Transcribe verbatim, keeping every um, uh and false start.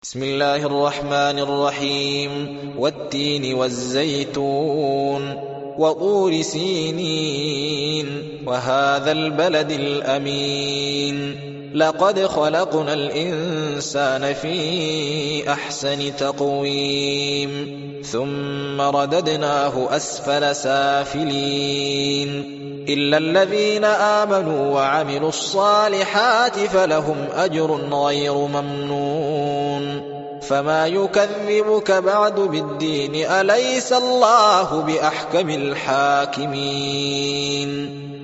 بسم الله الرحمن الرحيم والتين والزيتون وطور سينين وهذا البلد الأمين لقد خلقنا الإنسان في أحسن تقويم ثم رددناه أسفل سافلين إلا الذين آمنوا وعملوا الصالحات فلهم أجر غير ممنون فما يكذبك بعد بالدين أليس الله بأحكم الحاكمين